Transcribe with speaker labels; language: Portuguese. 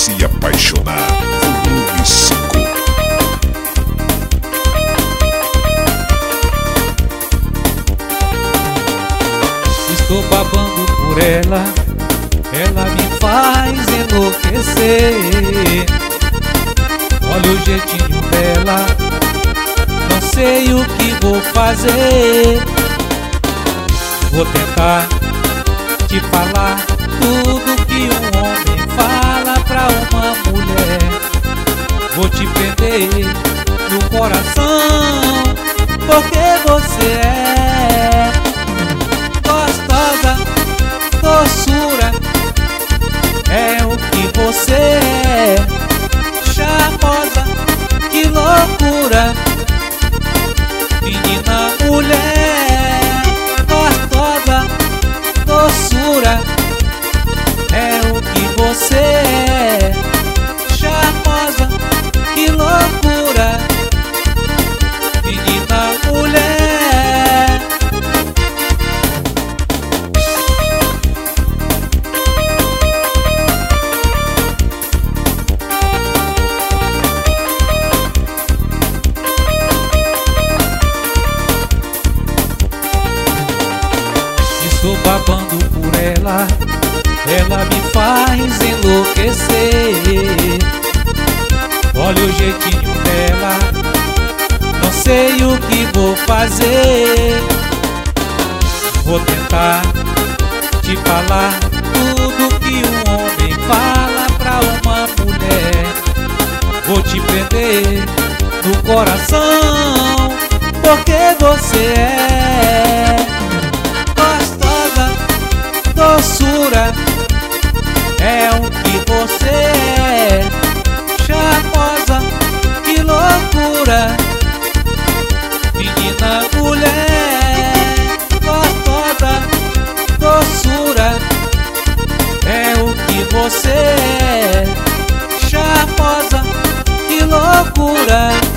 Speaker 1: se apaixonar. Volume 5.
Speaker 2: Estou babando por ela, ela me faz enlouquecer. Olha o jeitinho dela, não sei o que vou fazer. Vou tentar te falar tudo que um homem fala pra uma mulher. Vou te prender no coração, porque você é gostosa, doçura, é o que você é. Charmosa, que loucura, menina, mulher, gostosa, doçura, é o que você é. Charmosa, que loucura, menina, mulher. Estou babando por ela, ela me faz enlouquecer. Olha o jeitinho dela, não sei o que vou fazer. Vou tentar te falar tudo que um homem fala pra uma mulher. Vou te prender no coração, porque você é gostosa, doçura, é o que você é. Charmosa, que loucura, menina, mulher, gostosa, doçura, é o que você é. Charmosa, que loucura.